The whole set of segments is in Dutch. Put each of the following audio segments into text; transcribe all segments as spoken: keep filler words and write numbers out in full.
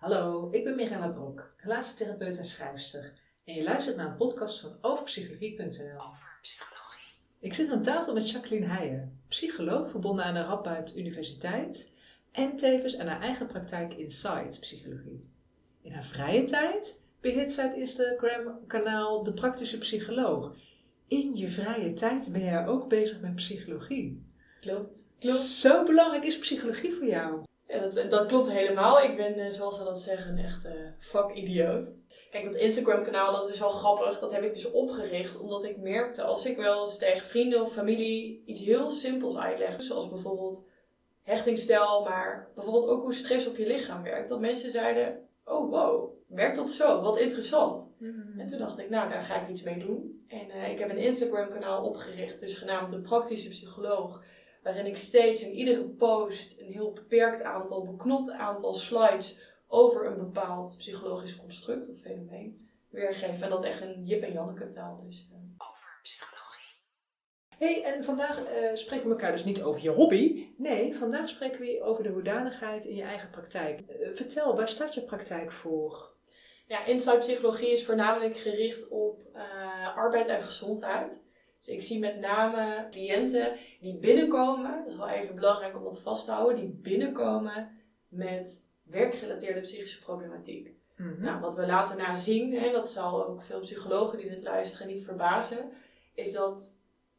Hallo, ik ben Mirella Brok, relatietherapeut en schrijfster. En je luistert naar een podcast van overpsychologie punt n l. Over psychologie. Ik zit aan tafel met Jacqueline Heijen, psycholoog verbonden aan de Radboud Universiteit en tevens aan haar eigen praktijk Insight Psychologie. In haar vrije tijd beheert zij het Instagram-kanaal De Praktische Psycholoog. In je vrije tijd ben jij ook bezig met psychologie. Klopt. Klopt. Zo belangrijk is psychologie voor jou. Ja, dat, dat klopt helemaal. Ik ben, zoals ze dat zeggen, een echte vakidioot. Kijk, dat Instagram-kanaal, dat is wel grappig. Dat heb ik dus opgericht omdat ik merkte, als ik wel eens tegen vrienden of familie iets heel simpels uitleg, zoals bijvoorbeeld hechtingsstijl, maar bijvoorbeeld ook hoe stress op je lichaam werkt, dat mensen zeiden, oh wow, werkt dat zo? Wat interessant. Mm-hmm. En toen dacht ik, nou, daar ga ik iets mee doen. En uh, ik heb een Instagram-kanaal opgericht, dus genaamd De Praktische Psycholoog, waarin ik steeds in iedere post een heel beperkt aantal, beknopt aantal slides over een bepaald psychologisch construct of fenomeen weergeef. En dat echt een Jip en Janneke taal dus. Uh. Over psychologie. Hey, en vandaag uh, spreken we elkaar dus niet over je hobby. Nee, vandaag spreken we over de hoedanigheid in je eigen praktijk. Uh, vertel, waar staat je praktijk voor? Ja, Insight Psychologie is voornamelijk gericht op uh, arbeid en gezondheid. Dus ik zie met name cliënten die binnenkomen, dat is wel even belangrijk om dat vast te houden, die binnenkomen met werkgerelateerde psychische problematiek. Mm-hmm. Nou, wat we later na zien, en dat zal ook veel psychologen die dit luisteren niet verbazen, is dat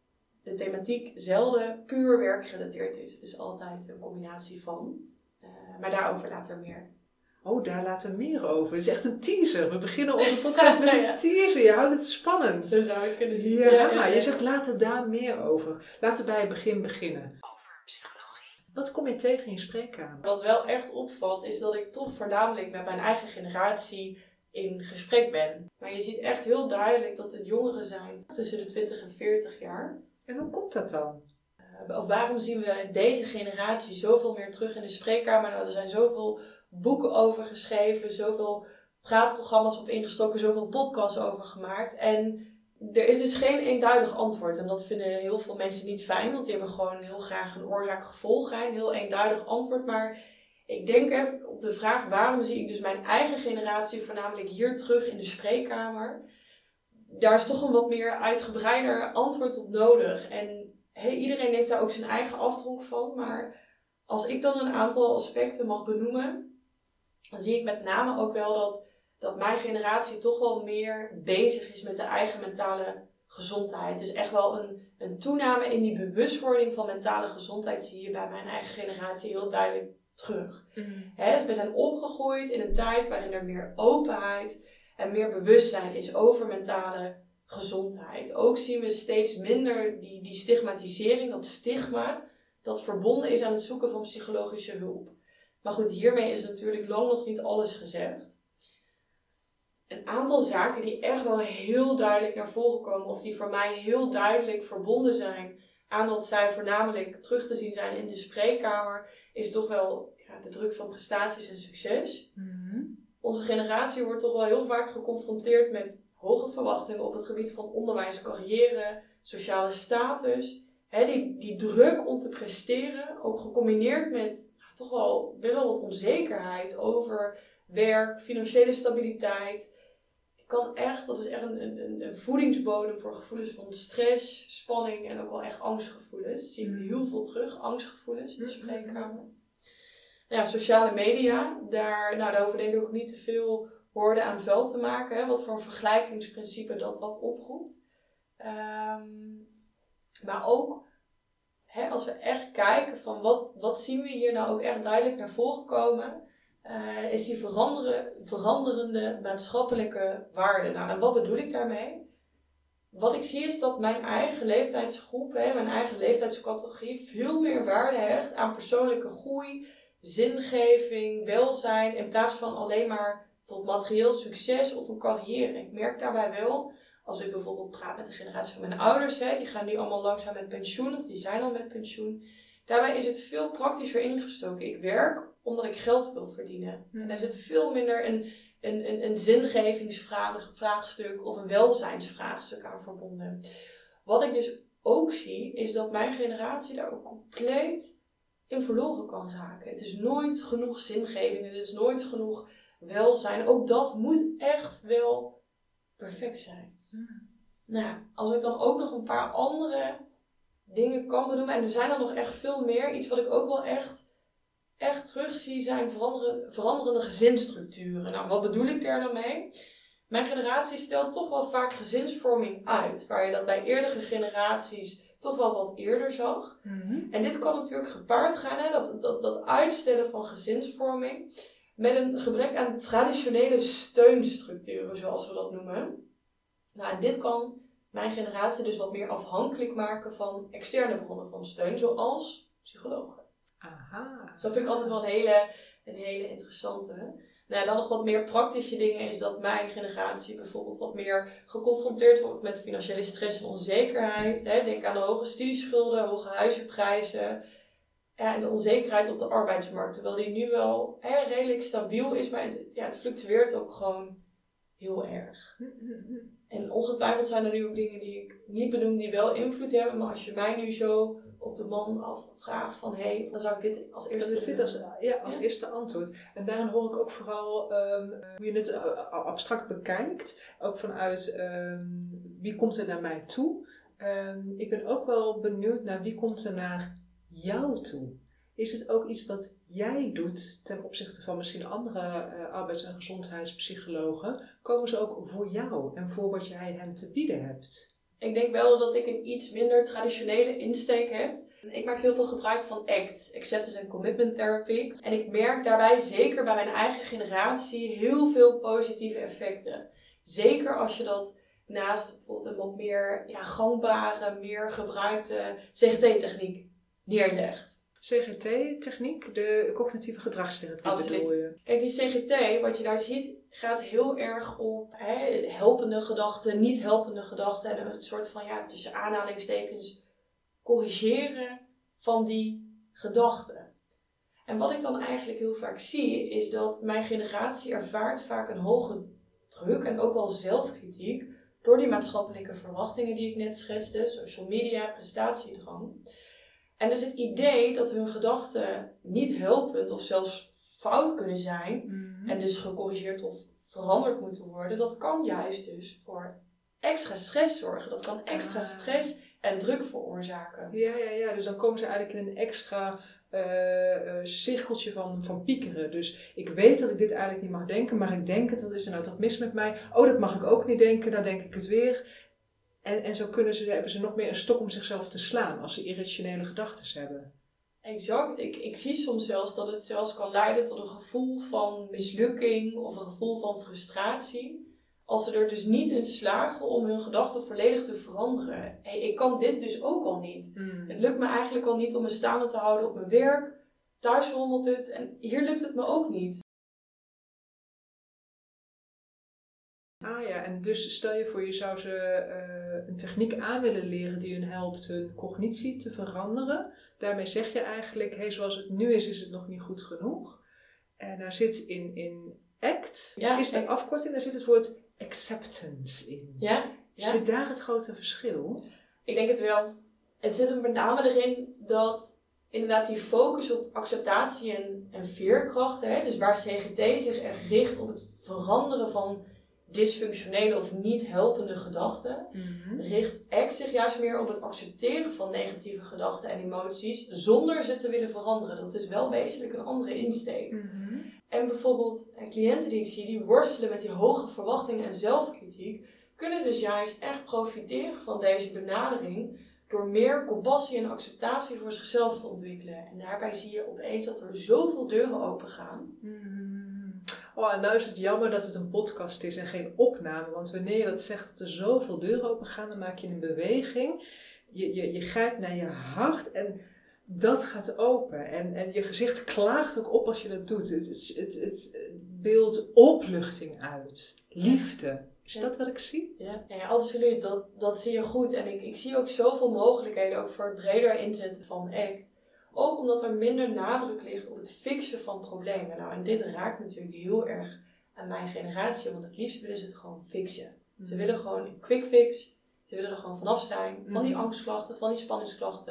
de thematiek zelden puur werkgerelateerd is. Het is altijd een combinatie van, uh, maar daarover later meer. Oh, daar later meer over. Het is echt een teaser. We beginnen onze podcast met een teaser. Je houdt het spannend. Zo zou ik kunnen zien. Ja, ja, ja, je zegt later daar meer over. Laten we bij het begin beginnen. Over psychologie. Wat kom je tegen in je spreekkamer? Wat wel echt opvalt is dat ik toch voornamelijk met mijn eigen generatie in gesprek ben. Maar je ziet echt heel duidelijk dat het jongeren zijn tussen de twintig en veertig jaar. En hoe komt dat dan? Uh, of waarom zien we deze generatie zoveel meer terug in de spreekkamer? Nou, er zijn zoveel boeken over geschreven, zoveel praatprogramma's op ingestoken, zoveel podcasts over gemaakt. En er is dus geen eenduidig antwoord. En dat vinden heel veel mensen niet fijn, want die hebben gewoon heel graag een oorzaak-gevolg, een heel eenduidig antwoord. Maar ik denk even op de vraag, waarom zie ik dus mijn eigen generatie voornamelijk hier terug in de spreekkamer? Daar is toch een wat meer uitgebreider antwoord op nodig. En hey, iedereen heeft daar ook zijn eigen afdronk van, maar als ik dan een aantal aspecten mag benoemen, dan zie ik met name ook wel dat, dat mijn generatie toch wel meer bezig is met de eigen mentale gezondheid. Dus echt wel een, een toename in die bewustwording van mentale gezondheid zie je bij mijn eigen generatie heel duidelijk terug. Mm. He, dus we zijn opgegroeid in een tijd waarin er meer openheid en meer bewustzijn is over mentale gezondheid. Ook zien we steeds minder die, die stigmatisering, dat stigma dat verbonden is aan het zoeken van psychologische hulp. Maar goed, hiermee is natuurlijk lang nog niet alles gezegd. Een aantal zaken die echt wel heel duidelijk naar voren komen, of die voor mij heel duidelijk verbonden zijn aan dat zij voornamelijk terug te zien zijn in de spreekkamer, is toch wel ja, de druk van prestaties en succes. Mm-hmm. Onze generatie wordt toch wel heel vaak geconfronteerd met hoge verwachtingen op het gebied van onderwijs, carrière, sociale status. He, die, die druk om te presteren, ook gecombineerd met toch wel best wel wat onzekerheid over werk, financiële stabiliteit. Kan echt, dat is echt een, een, een voedingsbodem voor gevoelens van stress, spanning en ook wel echt angstgevoelens. Dat zie je heel veel terug, angstgevoelens in de spreekkamer. Nou ja, sociale media, daar, nou, daar hoeven denk ik ook niet te veel woorden aan vuil te maken. Hè, wat voor een vergelijkingsprincipe dat dat oproept. Um, maar ook He, als we echt kijken van wat, wat zien we hier nou ook echt duidelijk naar voren komen, uh, is die veranderen, veranderende maatschappelijke waarden. Nou, en wat bedoel ik daarmee? Wat ik zie is dat mijn eigen leeftijdsgroep, he, mijn eigen leeftijdscategorie veel meer waarde hecht aan persoonlijke groei, zingeving, welzijn, in plaats van alleen maar bijvoorbeeld materieel succes of een carrière. Ik merk daarbij wel, als ik bijvoorbeeld praat met de generatie van mijn ouders, hè, die gaan nu allemaal langzaam met pensioen of die zijn al met pensiooen. Daarbij is het veel praktischer ingestoken. Ik werk omdat ik geld wil verdienen. Mm. En daar zit veel minder een, een, een, een zingevingsvraagstuk of een welzijnsvraagstuk aan verbonden. Wat ik dus ook zie, is dat mijn generatie daar ook compleet in verloren kan raken. Het is nooit genoeg zingeving, het is nooit genoeg welzijn. Ook dat moet echt wel perfect zijn. Hmm. Nou, als ik dan ook nog een paar andere dingen kan benoemen. En er zijn er nog echt veel meer. Iets wat ik ook wel echt, echt terugzie zijn veranderen, veranderende gezinsstructuren. Nou, wat bedoel ik daar dan mee? Mijn generatie stelt toch wel vaak gezinsvorming uit. Waar je dat bij eerdere generaties toch wel wat eerder zag. Mm-hmm. En dit kan natuurlijk gepaard gaan, hè, dat, dat, dat uitstellen van gezinsvorming, met een gebrek aan traditionele steunstructuren, zoals we dat noemen. Nou, en dit kan mijn generatie dus wat meer afhankelijk maken van externe bronnen van steun, zoals psychologen. Aha. Dus dat vind ik altijd wel een hele, een hele interessante. Nou, dan nog wat meer praktische dingen is dat mijn generatie bijvoorbeeld wat meer geconfronteerd wordt met financiële stress en onzekerheid. Hè. Denk aan de hoge studieschulden, hoge huizenprijzen. Ja, en de onzekerheid op de arbeidsmarkt. Terwijl die nu wel hè, redelijk stabiel is, maar het, ja, het fluctueert ook gewoon heel erg. En ongetwijfeld zijn er nu ook dingen die ik niet benoem die wel invloed hebben. Maar als je mij nu zo op de man afvraagt van hé, hey, dan zou ik dit als eerste Dat is dit als, ja, als ja? eerste antwoord. En daarin hoor ik ook vooral um, hoe je het uh, abstract bekijkt. Ook vanuit um, wie komt er naar mij toe. Um, ik ben ook wel benieuwd naar wie komt er naar jou toe. Is het ook iets wat jij doet ten opzichte van misschien andere uh, arbeids- en gezondheidspsychologen? Komen ze ook voor jou en voor wat jij hen te bieden hebt? Ik denk wel dat ik een iets minder traditionele insteek heb. Ik maak heel veel gebruik van A C T, Acceptance and Commitment Therapy. En ik merk daarbij, zeker bij mijn eigen generatie, heel veel positieve effecten. Zeker als je dat naast bijvoorbeeld een wat meer ja, gangbare, meer gebruikte C G T-techniek neerlegt. C G T-techniek, de cognitieve gedragstherapie bedoel je? Kijk, die C G T, wat je daar ziet, gaat heel erg op hè, helpende gedachten, niet helpende gedachten. En een soort van, ja, tussen aanhalingstekens, corrigeren van die gedachten. En wat ik dan eigenlijk heel vaak zie, is dat mijn generatie ervaart vaak een hoge druk en ook wel zelfkritiek door die maatschappelijke verwachtingen die ik net schetste, social media, prestatiedrang. En dus het idee dat hun gedachten niet helpend of zelfs fout kunnen zijn, mm-hmm. en dus gecorrigeerd of veranderd moeten worden, dat kan juist dus voor extra stress zorgen. Dat kan extra stress en druk veroorzaken. Ja, ja, ja. Dus dan komen ze eigenlijk in een extra uh, uh, cirkeltje van, van piekeren. Dus ik weet dat ik dit eigenlijk niet mag denken, maar ik denk het. Wat is er nou toch mis met mij? Oh, dat mag ik ook niet denken. Dan denk ik het weer. En, en zo kunnen ze, hebben ze nog meer een stok om zichzelf te slaan als ze irrationele gedachten hebben. Exact. Ik, ik zie soms zelfs dat het zelfs kan leiden tot een gevoel van mislukking of een gevoel van frustratie. Als ze er dus niet in slagen om hun gedachten volledig te veranderen. Hey, ik kan dit dus ook al niet. Mm. Het lukt me eigenlijk al niet om me staande te houden op mijn werk. Thuis rommelt het en hier lukt het me ook niet. Ah ja, en dus stel je voor je zou ze uh, een techniek aan willen leren die hun helpt hun cognitie te veranderen. Daarmee zeg je eigenlijk, hey, zoals het nu is, is het nog niet goed genoeg. En daar zit in, in A C T, ja, is de act. afkorting, daar zit het woord acceptance in. Ja, ja. Zit daar het grote verschil? Ik denk het wel. Het zit hem met name erin dat inderdaad die focus op acceptatie en, en veerkracht, hè, dus waar C G T zich echt richt op het veranderen van dysfunctionele of niet helpende gedachten, mm-hmm. richt A C T zich juist meer op het accepteren van negatieve gedachten en emoties zonder ze te willen veranderen. Dat is wel wezenlijk een andere insteek. Mm-hmm. En bijvoorbeeld cliënten die ik zie, die worstelen met die hoge verwachtingen en zelfkritiek, kunnen dus juist echt profiteren van deze benadering door meer compassie en acceptatie voor zichzelf te ontwikkelen. En daarbij zie je opeens dat er zoveel deuren open gaan. Mm-hmm. Oh, en nou is het jammer dat het een podcast is en geen opname. Want wanneer je dat zegt dat er zoveel deuren open gaan, dan maak je een beweging. Je, je, je grijpt naar je hart en dat gaat open. En, en je gezicht klaagt ook op als je dat doet. Het, het, het, het beeldt opluchting uit. Liefde. Is ja. dat wat ik zie? Ja, ja absoluut. Dat, dat zie je goed. En ik, ik zie ook zoveel mogelijkheden ook voor het breder inzetten van A C T. Ook omdat er minder nadruk ligt op het fixen van problemen. Nou, en dit raakt natuurlijk heel erg aan mijn generatie. Want het liefst willen ze het gewoon fixen. Mm. Ze willen gewoon een quick fix. Ze willen er gewoon vanaf zijn. Van die angstklachten, van die spanningsklachten. En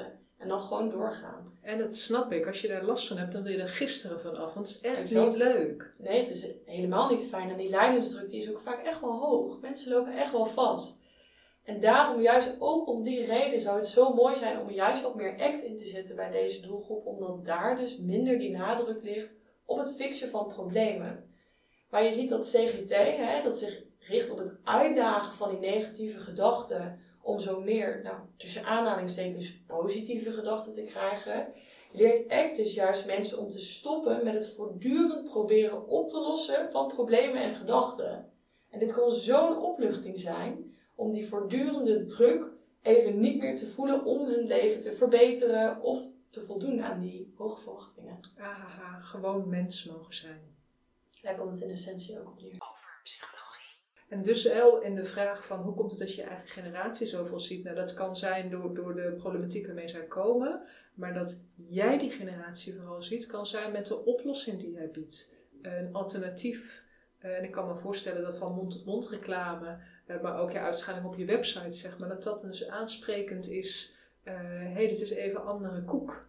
En dan gewoon doorgaan. En dat snap ik. Als je daar last van hebt, dan wil je er gisteren van af. Want het is echt Exact. niet leuk. Nee, het is helemaal niet fijn. En die lijdensdruk die is ook vaak echt wel hoog. Mensen lopen echt wel vast. En daarom, juist ook om die reden, zou het zo mooi zijn om er juist wat meer ACT in te zetten bij deze doelgroep. Omdat daar dus minder die nadruk ligt op het fixen van problemen. Waar je ziet dat C G T, hè, dat zich richt op het uitdagen van die negatieve gedachten. Om zo meer, nou, tussen aanhalingstekens, positieve gedachten te krijgen. Leert ACT dus juist mensen om te stoppen met het voortdurend proberen op te lossen van problemen en gedachten. En dit kan zo'n opluchting zijn om die voortdurende druk even niet meer te voelen om hun leven te verbeteren of te voldoen aan die hoge verwachtingen. Ahaha, gewoon mens mogen zijn. Daar komt het in essentie ook op neer. Over psychologie. En dus El, in de vraag van hoe komt het dat je je eigen generatie zoveel ziet? Nou, dat kan zijn door, door de problematiek waarmee zij komen. Maar dat jij die generatie vooral ziet, kan zijn met de oplossing die jij biedt. Een alternatief. Uh, en ik kan me voorstellen dat van mond-tot-mond reclame, uh, maar ook je uitschaling op je website, zeg maar, dat dat dus aansprekend is. Hé, uh, hey, dit is even andere koek.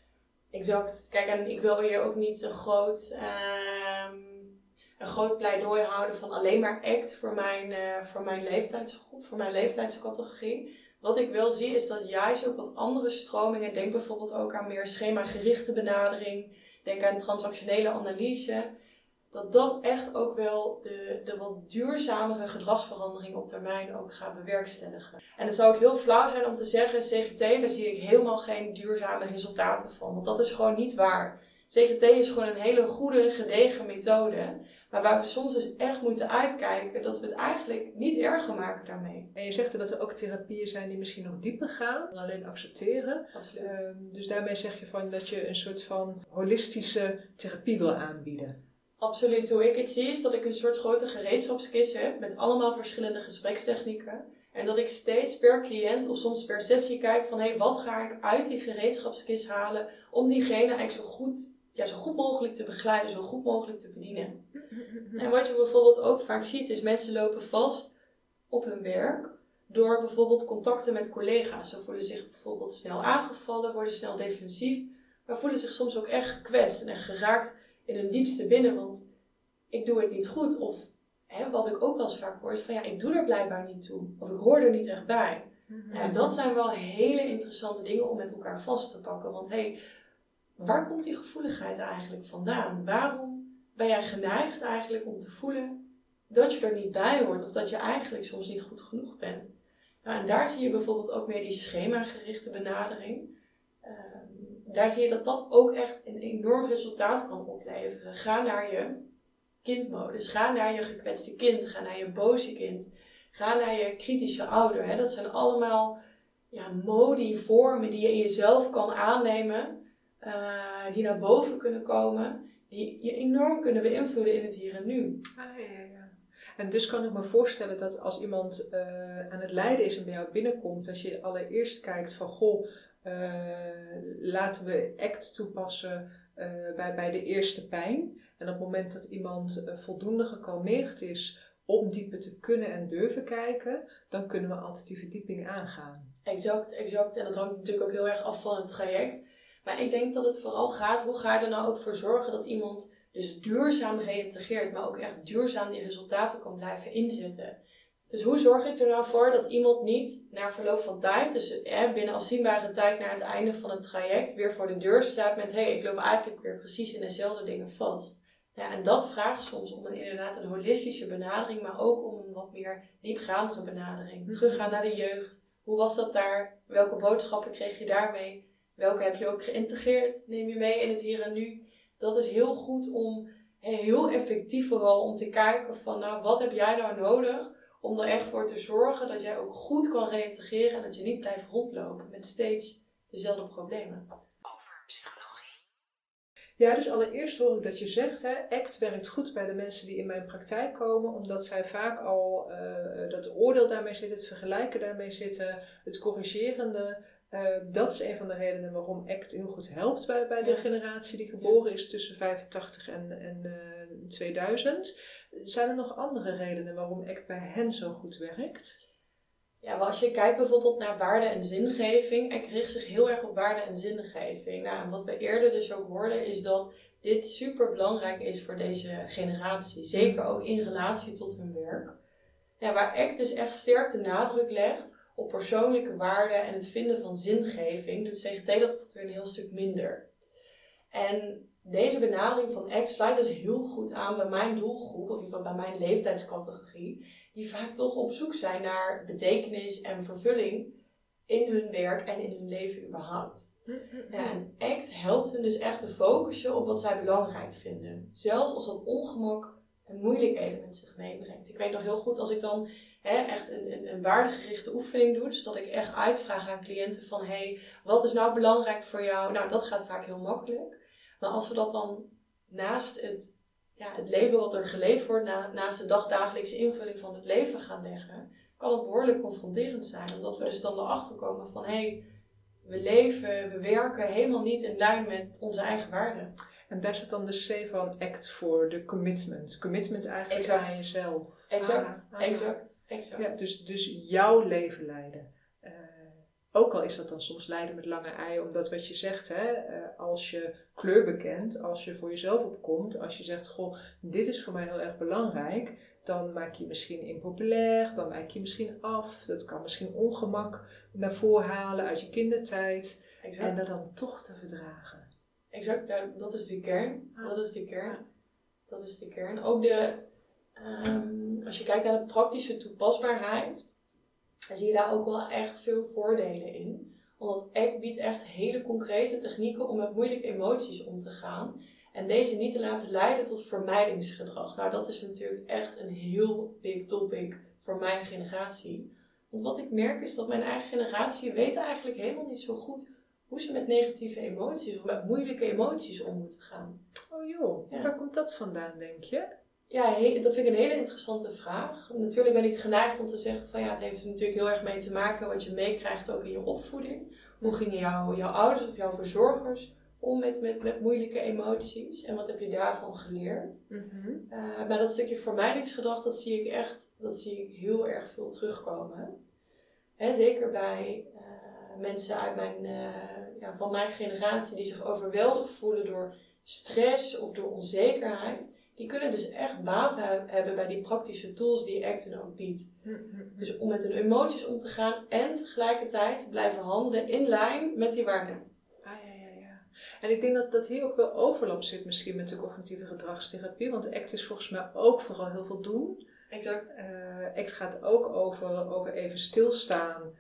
Exact. Kijk, en ik wil hier ook niet een groot... Uh... een groot pleidooi houden van alleen maar ACT voor mijn, uh, voor mijn leeftijdsgroep, voor mijn leeftijdscategorie. Wat ik wel zie is dat juist ook wat andere stromingen, denk bijvoorbeeld ook aan meer schemagerichte benadering, denk aan transactionele analyse, dat dat echt ook wel de, de wat duurzamere gedragsverandering op termijn ook gaat bewerkstelligen. En het zou ook heel flauw zijn om te zeggen, C G T, daar zie ik helemaal geen duurzame resultaten van, want dat is gewoon niet waar. C G T is gewoon een hele goede, gedegen methode. Maar waar we soms dus echt moeten uitkijken dat we het eigenlijk niet erger maken daarmee. En je zegt dat er ook therapieën zijn die misschien nog dieper gaan dan alleen accepteren. Absoluut. Uh, dus daarmee zeg je van dat je een soort van holistische therapie wil aanbieden. Absoluut. Hoe ik het zie is dat ik een soort grote gereedschapskist heb met allemaal verschillende gesprekstechnieken. En dat ik steeds per cliënt of soms per sessie kijk van hé, hey, wat ga ik uit die gereedschapskist halen om diegene eigenlijk zo goed... Ja, zo goed mogelijk te begeleiden, zo goed mogelijk te bedienen. En wat je bijvoorbeeld ook vaak ziet, is mensen lopen vast op hun werk door bijvoorbeeld contacten met collega's. Ze voelen zich bijvoorbeeld snel aangevallen, worden snel defensief, maar voelen zich soms ook echt gekwetst en echt geraakt in hun diepste binnen, want ik doe het niet goed. Of hè, wat ik ook wel eens vaak hoor, is van ja, ik doe er blijkbaar niet toe. Of ik hoor er niet echt bij. Ja, dat zijn wel hele interessante dingen om met elkaar vast te pakken, want hé, hey, waar komt die gevoeligheid eigenlijk vandaan? Waarom ben jij geneigd eigenlijk om te voelen dat je er niet bij hoort of dat je eigenlijk soms niet goed genoeg bent? Nou, en daar zie je bijvoorbeeld ook meer die schemagerichte benadering. Uh, daar zie je dat dat ook echt een enorm resultaat kan opleveren. Ga naar je kindmodus, ga naar je gekwetste kind, ga naar je boze kind, ga naar je kritische ouder. Hè? Dat zijn allemaal ja, modi, vormen die je in jezelf kan aannemen. Uh, die naar boven kunnen komen, die je enorm kunnen beïnvloeden in het hier en nu. Ah, ja, ja. En dus kan ik me voorstellen dat als iemand uh, aan het lijden is en bij jou binnenkomt, dat je allereerst kijkt van goh, uh, laten we ACT toepassen uh, bij, bij de eerste pijn. En op het moment dat iemand uh, voldoende gekalmeerd is om dieper te kunnen en durven kijken, dan kunnen we altijd die verdieping aangaan. Exact, exact. En dat hangt natuurlijk ook heel erg af van het traject. Maar ik denk dat het vooral gaat, hoe ga je er nou ook voor zorgen dat iemand dus duurzaam reïntegreert, maar ook echt duurzaam die resultaten kan blijven inzetten. Dus hoe zorg ik er nou voor dat iemand niet na verloop van tijd, dus eh, binnen afzienbare tijd naar het einde van het traject, weer voor de deur staat met hé, hey, ik loop eigenlijk weer precies in dezelfde dingen vast. Ja, en dat vraagt soms om een, inderdaad een holistische benadering, maar ook om een wat meer diepgaandere benadering. Teruggaan naar de jeugd. Hoe was dat daar? Welke boodschappen kreeg je daarmee? Welke heb je ook geïntegreerd? Neem je mee in het hier en nu? Dat is heel goed om, heel effectief vooral, om te kijken van nou, wat heb jij nou nodig om er echt voor te zorgen dat jij ook goed kan reïntegreren en dat je niet blijft rondlopen met steeds dezelfde problemen. Over psychologie. Ja, dus allereerst hoor ik dat je zegt, hè, ACT werkt goed bij de mensen die in mijn praktijk komen, omdat zij vaak al uh, dat oordeel daarmee zitten, het vergelijken daarmee zitten, het corrigerende. Uh, dat is een van de redenen waarom ACT heel goed helpt bij, bij de Ja. generatie die geboren is tussen vijfentachtig en, en uh, tweeduizend. Zijn er nog andere redenen waarom ACT bij hen zo goed werkt? Ja, maar als je kijkt bijvoorbeeld naar waarde en zingeving, ACT richt zich heel erg op waarde en zingeving. Nou, en wat we eerder dus ook hoorden is dat dit super belangrijk is voor deze generatie. Zeker ook in relatie tot hun werk. Ja, waar ACT dus echt sterk de nadruk legt op persoonlijke waarde en het vinden van zingeving, doet C G T dat weer een heel stuk minder. En deze benadering van ACT sluit dus heel goed aan bij mijn doelgroep, of in ieder geval bij mijn leeftijdscategorie, die vaak toch op zoek zijn naar betekenis en vervulling in hun werk en in hun leven überhaupt. Ja, en ACT helpt hun dus echt te focussen op wat zij belangrijk vinden. Zelfs als dat ongemak en moeilijkheden met zich meebrengt. Ik weet nog heel goed als ik dan hè, echt een, een, een waardegerichte oefening doe. Dus dat ik echt uitvraag aan cliënten van hey, wat is nou belangrijk voor jou? Nou, dat gaat vaak heel makkelijk. Maar als we dat dan naast het, ja, het leven wat er geleefd wordt, na, naast de dagdagelijkse invulling van het leven gaan leggen, kan het behoorlijk confronterend zijn. Omdat we dus dan erachter komen van hé, hey, we leven, we werken helemaal niet in lijn met onze eigen waarden. En daar zit dan de C van ACT voor, de commitment. Commitment eigenlijk Exact. aan jezelf. Exact, Ah, ah, exact, exact. Ja, dus, dus jouw leven leiden. Uh, ook al is dat dan soms leiden met lange ei, omdat wat je zegt, hè, uh, als je kleur bekent, als je voor jezelf opkomt, als je zegt, goh, dit is voor mij heel erg belangrijk, dan maak je je misschien impopulair, dan wijk je misschien af, dat kan misschien ongemak naar voren halen uit je kindertijd. Exact. En dat dan toch te verdragen. Exact, dat is de kern. Dat is de kern. Dat is de kern. Ook de, um, als je kijkt naar de praktische toepasbaarheid, dan zie je daar ook wel echt veel voordelen in. Omdat ACT biedt echt hele concrete technieken om met moeilijke emoties om te gaan. En deze niet te laten leiden tot vermijdingsgedrag. Nou, dat is natuurlijk echt een heel big topic voor mijn generatie. Want wat ik merk is dat mijn eigen generatie weet eigenlijk helemaal niet zo goed hoe ze met negatieve emoties of met moeilijke emoties om moeten gaan. Oh joh, ja. Waar komt dat vandaan, denk je? Ja, he, dat vind ik een hele interessante vraag. Natuurlijk ben ik geneigd om te zeggen van ja, het heeft er natuurlijk heel erg mee te maken wat je meekrijgt ook in je opvoeding. Hoe gingen jou, jouw ouders of jouw verzorgers om met, met, met moeilijke emoties en wat heb je daarvan geleerd? Mm-hmm. Uh, maar dat stukje vermijdingsgedrag, dat zie ik echt, dat zie ik heel erg veel terugkomen. Hè, zeker bij uh, mensen uit mijn, uh, ja, van mijn generatie die zich overweldigd voelen door stress of door onzekerheid. Die kunnen dus echt baat he- hebben bij die praktische tools die ACT dan ook biedt. Mm-hmm. Dus om met hun emoties om te gaan en tegelijkertijd te blijven handelen in lijn met die waarden. Ah, ja, ja, ja. En ik denk dat, dat hier ook wel overlap zit misschien met de cognitieve gedragstherapie. Want ACT is volgens mij ook vooral heel veel doen. Exact. Uh, ACT gaat ook over, over even stilstaan.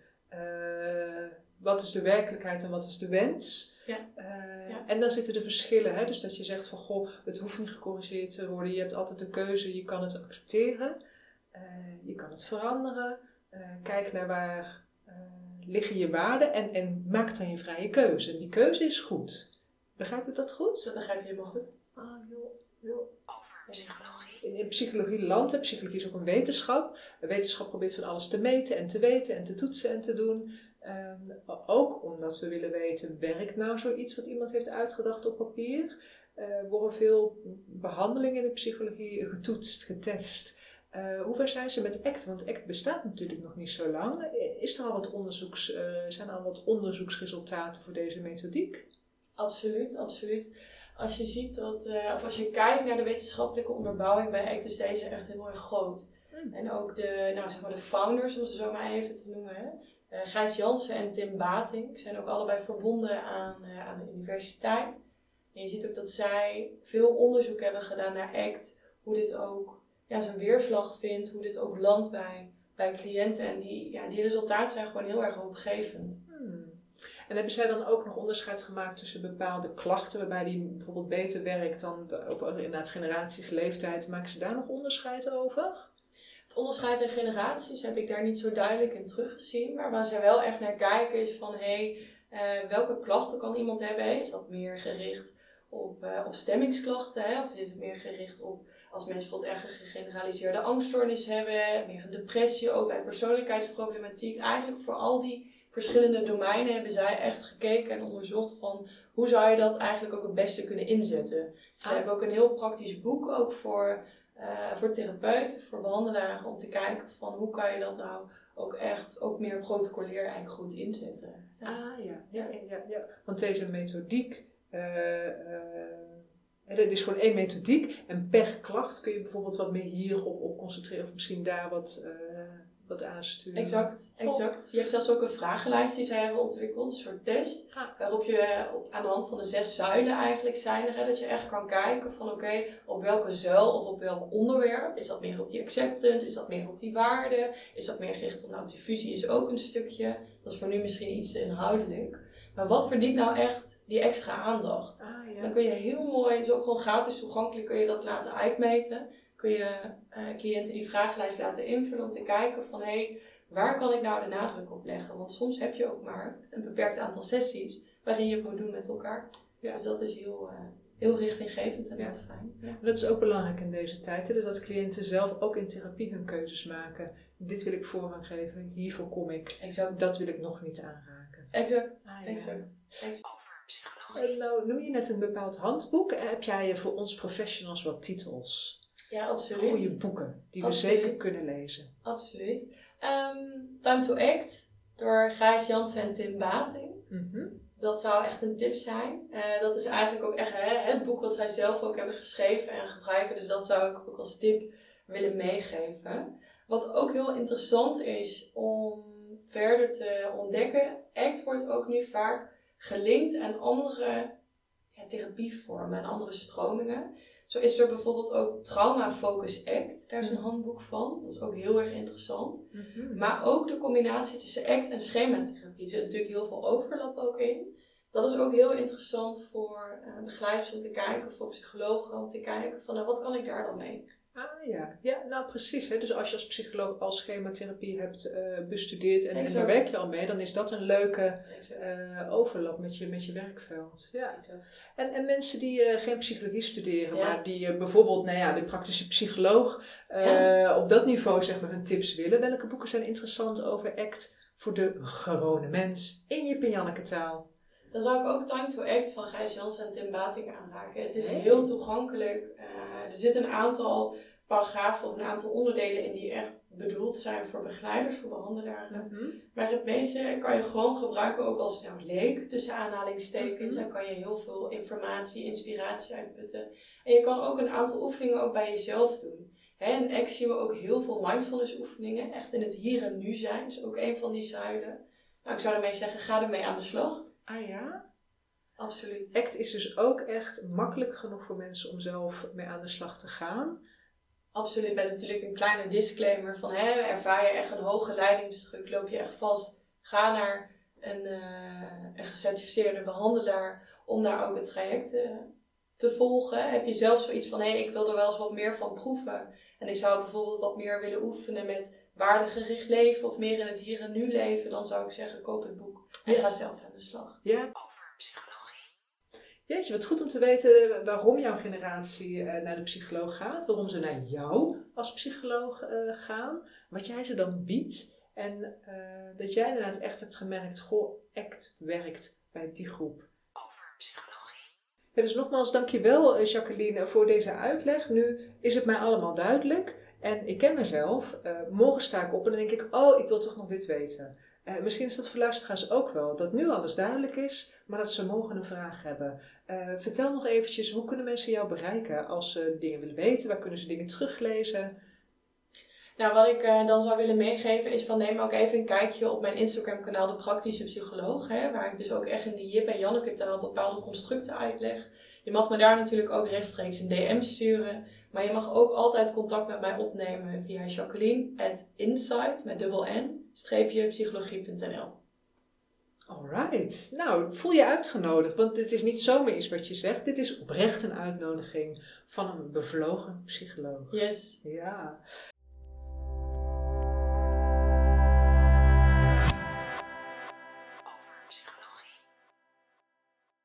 Uh, wat is de werkelijkheid en wat is de wens? Ja. Uh, ja. En dan zitten de verschillen. Hè? Dus dat je zegt van goh, het hoeft niet gecorrigeerd te worden. Je hebt altijd de keuze, je kan het accepteren. Uh, je kan het veranderen. Uh, kijk naar waar uh, liggen je waarden en, en maak dan je vrije keuze. En die keuze is goed. Begrijp ik dat goed? Dat begrijp je helemaal goed. Ah, joh, joh. Over psychologie. In, in psychologie landt, psychologie is ook een wetenschap. Een wetenschap probeert van alles te meten en te weten en te toetsen en te doen. Um, ook omdat we willen weten, werkt nou zoiets wat iemand heeft uitgedacht op papier? Uh, worden veel behandelingen in de psychologie getoetst, getest. Uh, hoe ver zijn ze met ACT? Want ACT bestaat natuurlijk nog niet zo lang. Is er al wat onderzoeks, uh, zijn er al wat onderzoeksresultaten voor deze methodiek? Absoluut, absoluut. Als je ziet dat, uh, of als je kijkt naar de wetenschappelijke onderbouwing bij ACT, is deze echt heel erg groot. Mm. En ook de, nou, zeg maar de founders, om ze zo maar even te noemen, hè? Uh, Gijs Jansen en Tim Bating zijn ook allebei verbonden aan, uh, aan de universiteit. En je ziet ook dat zij veel onderzoek hebben gedaan naar ACT, hoe dit ook ja, zijn weerslag vindt, hoe dit ook landt bij, bij cliënten. En die, ja, die resultaten zijn gewoon heel erg hoopgevend. Hmm. En hebben zij dan ook nog onderscheid gemaakt tussen bepaalde klachten, waarbij die bijvoorbeeld beter werkt dan de, of inderdaad generaties, leeftijd? Maken ze daar nog onderscheid over? Het onderscheid in generaties heb ik daar niet zo duidelijk in teruggezien. Maar waar zij wel echt naar kijken is van, hé, hey, uh, welke klachten kan iemand hebben? Is dat meer gericht op, uh, op stemmingsklachten? Hè? Of is het meer gericht op als mensen bijvoorbeeld echt een gegeneraliseerde angststoornis hebben? Meer een depressie, ook bij persoonlijkheidsproblematiek. Eigenlijk voor al die verschillende domeinen hebben zij echt gekeken en onderzocht van hoe zou je dat eigenlijk ook het beste kunnen inzetten. Ze ah. hebben ook een heel praktisch boek ook voor... Uh, voor therapeuten, voor behandelaren, om te kijken van hoe kan je dat nou ook echt ook meer protocolair eigenlijk goed inzetten. Ja. Ah ja, ja, ja, ja, ja. Want deze methodiek, uh, uh, het is gewoon één methodiek en per klacht kun je bijvoorbeeld wat meer hierop op concentreren of misschien daar wat, uh, wat aansturen. Exact, exact. Je hebt zelfs ook een vragenlijst die zij hebben ontwikkeld, een soort test, ah. waarop je op, aan de hand van de zes zuilen eigenlijk zijn er, hè, dat je echt kan kijken van oké, okay, op welke zuil of op welk onderwerp, is dat meer op die acceptance, is dat meer op die waarde, is dat meer gericht op, nou diffusie is ook een stukje, dat is voor nu misschien iets te inhoudelijk. Maar wat verdient nou echt die extra aandacht? Ah, ja. Dan kun je heel mooi, het is ook gewoon gratis toegankelijk, kun je dat laten uitmeten. Kun je uh, cliënten die vragenlijst laten invullen om te kijken van hé, hey, waar kan ik nou de nadruk op leggen? Want soms heb je ook maar een beperkt aantal sessies waarin je het moet doen met elkaar. Ja. Dus dat is heel, uh, heel richtinggevend en ja. heel fijn. Ja. Dat is ook belangrijk in deze tijd, hè? Dat cliënten zelf ook in therapie hun keuzes maken. Dit wil ik voorrang geven, hiervoor kom ik, exact. Dat wil ik nog niet aanraken. Exact, ah, ja. exact. exact. Over psychologie. Uh, nou, noem je net een bepaald handboek. Heb jij voor ons professionals wat titels? Ja, absoluut. Goede boeken die absoluut. we zeker kunnen lezen. Absoluut. Um, Time to Act door Gijs Jansen en Tim Bating. Mm-hmm. Dat zou echt een tip zijn. Uh, dat is eigenlijk ook echt hè, het boek wat zij zelf ook hebben geschreven en gebruiken. Dus dat zou ik ook als tip willen meegeven. Wat ook heel interessant is om verder te ontdekken. ACT wordt ook nu vaak gelinkt aan andere ja, therapievormen en andere stromingen. Zo is er bijvoorbeeld ook Trauma Focus ACT. Daar is een handboek van. Dat is ook heel erg interessant. Mm-hmm. Maar ook de combinatie tussen ACT en schematherapie. Er zit natuurlijk heel veel overlap ook in. Dat is ook heel interessant voor uh, begeleiders om te kijken, voor psychologen om te kijken van nou, wat kan ik daar dan mee? Ah ja, ja nou precies. Hè. Dus als je als psycholoog al schematherapie hebt uh, bestudeerd en, en daar werk je al mee, dan is dat een leuke uh, overlap met je, met je werkveld. Ja. En, en mensen die uh, geen psychologie studeren, ja. maar die uh, bijvoorbeeld, nou ja, de praktische psycholoog uh, ja. op dat niveau zeg maar hun tips willen. Welke boeken zijn interessant over ACT voor de gewone mens in je Janneke taal? Dan zou ik ook Time to Act van Gijs Jansen en Tim Bating aanraken. Het is heel toegankelijk. Uh, er zitten een aantal paragrafen of een aantal onderdelen in die echt bedoeld zijn voor begeleiders, voor behandelaren. Mm-hmm. Maar het meeste kan je gewoon gebruiken ook als nou, leek, tussen aanhalingstekens. Mm-hmm. Dan kan je heel veel informatie, inspiratie uitputten. En je kan ook een aantal oefeningen ook bij jezelf doen. Hè, in ACT zien we ook heel veel mindfulness oefeningen. Echt in het hier en nu zijn. Dat is ook een van die zuilen. Nou, ik zou daarmee zeggen, ga ermee aan de slag. Ah ja? Absoluut. ACT is dus ook echt makkelijk genoeg voor mensen om zelf mee aan de slag te gaan. Absoluut. Met natuurlijk een kleine disclaimer van hè, ervaar je echt een hoge leidingsdruk, loop je echt vast, ga naar een, uh, een gecertificeerde behandelaar om daar ook het traject uh, te volgen. Heb je zelf zoiets van hé, hey, ik wil er wel eens wat meer van proeven en ik zou bijvoorbeeld wat meer willen oefenen met waardegericht leven of meer in het hier en nu leven, dan zou ik zeggen koop het boek en ja. ga zelf aan de slag. Ja. Over psychologie. Jeetje, wat goed om te weten waarom jouw generatie uh, naar de psycholoog gaat, waarom ze naar jou als psycholoog uh, gaan, wat jij ze dan biedt en uh, dat jij inderdaad echt hebt gemerkt, goh, ACT werkt bij die groep. Over psychologie. Ja, dus nogmaals, dankjewel Jacqueline voor deze uitleg. Nu is het mij allemaal duidelijk. En ik ken mezelf, uh, morgen sta ik op en dan denk ik, oh, ik wil toch nog dit weten. Uh, misschien is dat voor luisteraars ook wel, dat nu alles duidelijk is, maar dat ze morgen een vraag hebben. Uh, vertel nog eventjes, hoe kunnen mensen jou bereiken als ze dingen willen weten? Waar kunnen ze dingen teruglezen? Nou, wat ik uh, dan zou willen meegeven is van neem ook even een kijkje op mijn Instagram kanaal De Praktische Psycholoog. Hè, waar ik dus ook echt in de Jip en Janneke taal bepaalde constructen uitleg. Je mag me daar natuurlijk ook rechtstreeks een D M sturen. Maar je mag ook altijd contact met mij opnemen via Jacqueline at insight met dubbel n streepje psychologie punt n l. Alright. Nou, voel je uitgenodigd, want dit is niet zomaar iets wat je zegt. Dit is oprecht een uitnodiging van een bevlogen psycholoog. Yes. Ja.